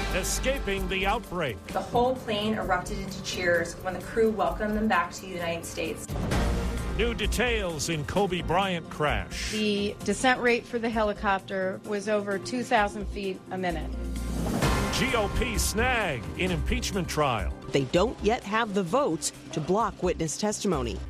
escaping the outbreak. The whole plane erupted into cheers when the crew welcomed them back to the United States. New details in Kobe Bryant crash. The descent rate for the helicopter was over 2,000 feet a minute. GOP snag in impeachment trial. They don't yet have the votes to block witness testimony.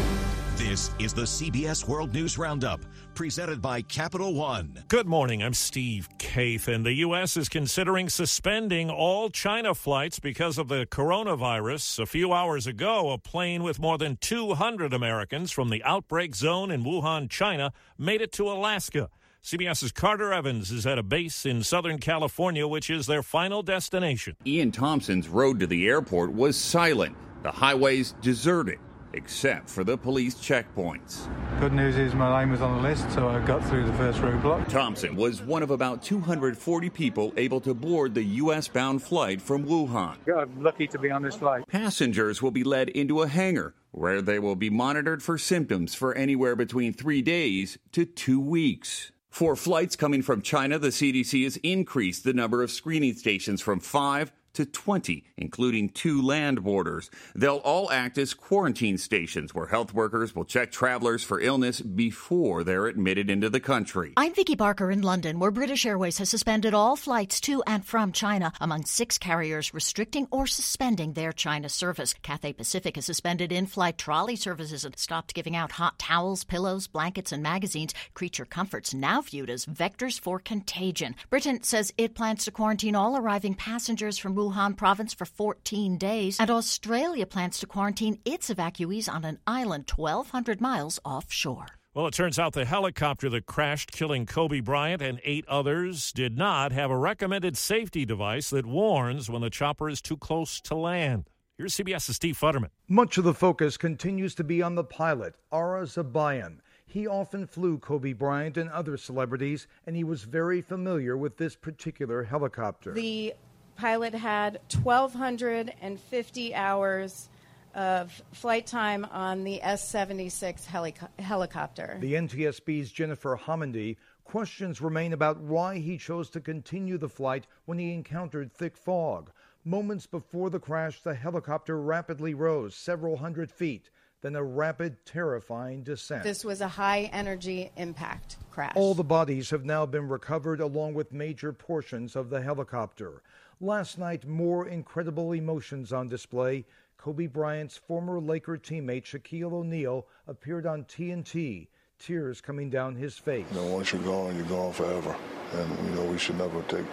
This is the CBS World News Roundup, presented by Capital One. Good morning, I'm Steve Kaith, and the U.S. is considering suspending all China flights because of the coronavirus. A few hours ago, a plane with more than 200 Americans from the outbreak zone in Wuhan, China, made it to Alaska. CBS's Carter Evans is at a base in Southern California, which is their final destination. Ian Thompson's road to the airport was silent. The highways deserted, except for the police checkpoints. Good news is my name was on the list, so I got through the first roadblock. Thompson was one of about 240 people able to board the U.S.-bound flight from Wuhan. I'm lucky to be on this flight. Passengers will be led into a hangar where they will be monitored for symptoms for anywhere between 3 days to 2 weeks. For flights coming from China, the CDC has increased the number of screening stations from 5 to 20, including 2 land borders. They'll all act as quarantine stations where health workers will check travelers for illness before they're admitted into the country. I'm Vicky Barker in London, where British Airways has suspended all flights to and from China, among 6 carriers restricting or suspending their China service. Cathay Pacific has suspended in-flight trolley services and stopped giving out hot towels, pillows, blankets, and magazines, creature comforts now viewed as vectors for contagion. Britain says it plans to quarantine all arriving passengers from Wuhan province for 14 days, and Australia plans to quarantine its evacuees on an island 1,200 miles offshore. Well, it turns out the helicopter that crashed, killing Kobe Bryant and 8 others, did not have a recommended safety device that warns when the chopper is too close to land. Here's CBS's Steve Futterman. Much of the focus continues to be on the pilot, Ara Zobayan. He often flew Kobe Bryant and other celebrities, and he was very familiar with this particular helicopter. The pilot had 1,250 hours of flight time on the S-76 helicopter. The NTSB's Jennifer Homendy. Questions remain about why he chose to continue the flight when he encountered thick fog. Moments before the crash, the helicopter rapidly rose several hundred feet, then a rapid, terrifying descent. This was a high-energy impact crash. All the bodies have now been recovered, along with major portions of the helicopter. Last night, more incredible emotions on display. Kobe Bryant's former Laker teammate Shaquille O'Neal appeared on TNT, tears coming down his face. Once you're gone forever. And, we should never take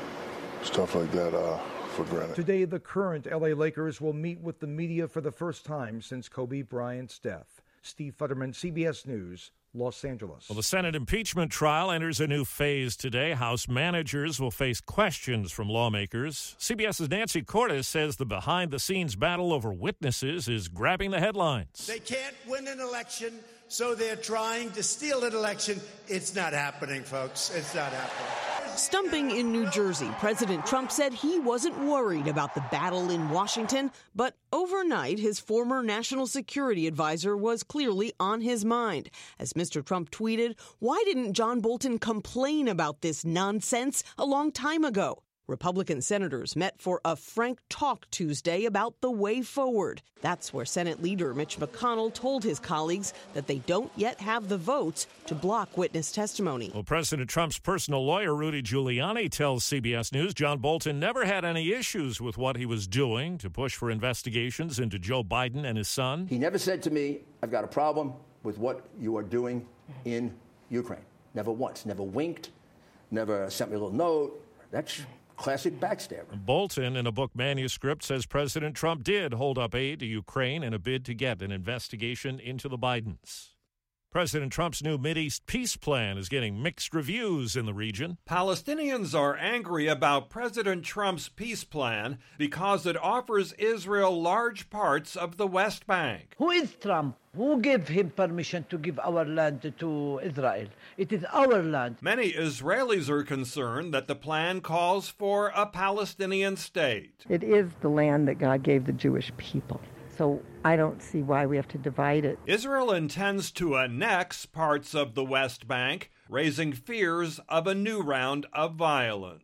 stuff like that for granted. Today, the current LA Lakers will meet with the media for the first time since Kobe Bryant's death. Steve Futterman, CBS News, Los Angeles. Well, the Senate impeachment trial enters a new phase today. House managers will face questions from lawmakers. CBS's Nancy Cordes says the behind-the-scenes battle over witnesses is grabbing the headlines. They can't win an election, so they're trying to steal an election. It's not happening, folks. It's not happening. Stumping in New Jersey, President Trump said he wasn't worried about the battle in Washington, but overnight, his former national security advisor was clearly on his mind. As Mr. Trump tweeted, "Why didn't John Bolton complain about this nonsense a long time ago?" Republican senators met for a frank talk Tuesday about the way forward. That's where Senate leader Mitch McConnell told his colleagues that they don't yet have the votes to block witness testimony. Well, President Trump's personal lawyer, Rudy Giuliani, tells CBS News John Bolton never had any issues with what he was doing to push for investigations into Joe Biden and his son. He never said to me, "I've got a problem with what you are doing in Ukraine." Never once. Never winked. Never sent me a little note. That's classic backstabber. Bolton, in a book manuscript, says President Trump did hold up aid to Ukraine in a bid to get an investigation into the Bidens. President Trump's new Mideast peace plan is getting mixed reviews in the region. Palestinians are angry about President Trump's peace plan because it offers Israel large parts of the West Bank. Who is Trump? Who gave him permission to give our land to Israel? It is our land. Many Israelis are concerned that the plan calls for a Palestinian state. It is the land that God gave the Jewish people. So I don't see why we have to divide it. Israel intends to annex parts of the West Bank, raising fears of a new round of violence.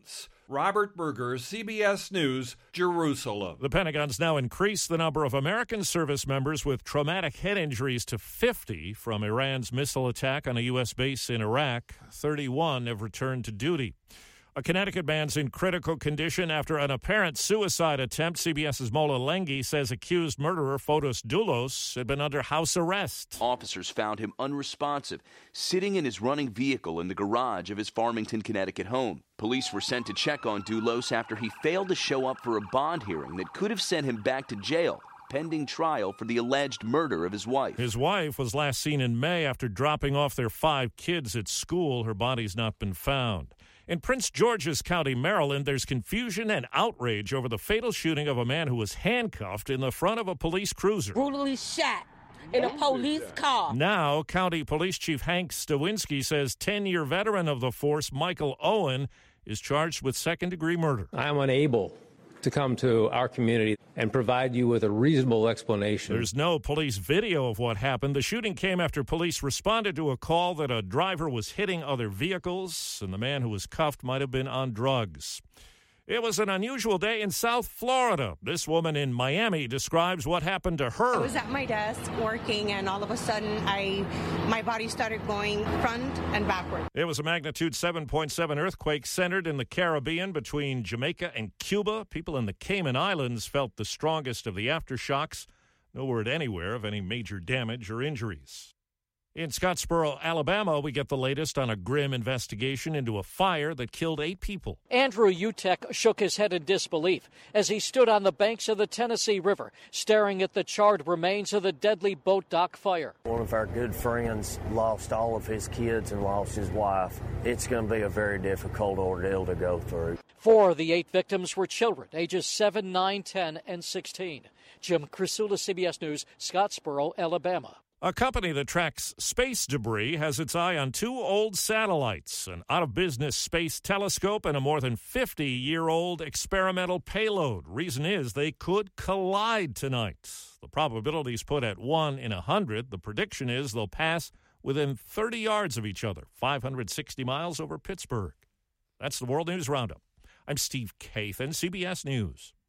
Robert Berger, CBS News, Jerusalem. The Pentagon's now increased the number of American service members with traumatic head injuries to 50 from Iran's missile attack on a U.S. base in Iraq. 31 have returned to duty. A Connecticut man's in critical condition after an apparent suicide attempt. CBS's Mola Lenghi says accused murderer Fotis Doulos had been under house arrest. Officers found him unresponsive, sitting in his running vehicle in the garage of his Farmington, Connecticut home. Police were sent to check on Doulos after he failed to show up for a bond hearing that could have sent him back to jail, pending trial for the alleged murder of his wife. His wife was last seen in May after dropping off their 5 kids at school. Her body's not been found. In Prince George's County, Maryland, there's confusion and outrage over the fatal shooting of a man who was handcuffed in the front of a police cruiser. Brutally shot in a police car. Now, County Police Chief Hank Stawinski says 10-year veteran of the force, Michael Owen, is charged with second-degree murder. I am unable to come to our community and provide you with a reasonable explanation. There's no police video of what happened. The shooting came after police responded to a call that a driver was hitting other vehicles, and the man who was cuffed might have been on drugs. It was an unusual day in South Florida. This woman in Miami describes what happened to her. I was at my desk working, and all of a sudden, my body started going front and backward. It was a magnitude 7.7 earthquake centered in the Caribbean between Jamaica and Cuba. People in the Cayman Islands felt the strongest of the aftershocks. No word anywhere of any major damage or injuries. In Scottsboro, Alabama, we get the latest on a grim investigation into a fire that killed 8 people. Andrew Utek shook his head in disbelief as he stood on the banks of the Tennessee River, staring at the charred remains of the deadly boat dock fire. One of our good friends lost all of his kids and lost his wife. It's going to be a very difficult ordeal to go through. 4 of the 8 victims were children, ages 7, 9, 10, and 16. Jim Crisula, CBS News, Scottsboro, Alabama. A company that tracks space debris has its eye on 2 old satellites, an out-of-business space telescope and a more than 50-year-old experimental payload. Reason is they could collide tonight. The probability's put at 1 in 100. The prediction is they'll pass within 30 yards of each other, 560 miles over Pittsburgh. That's the World News Roundup. I'm Steve Kathan, CBS News.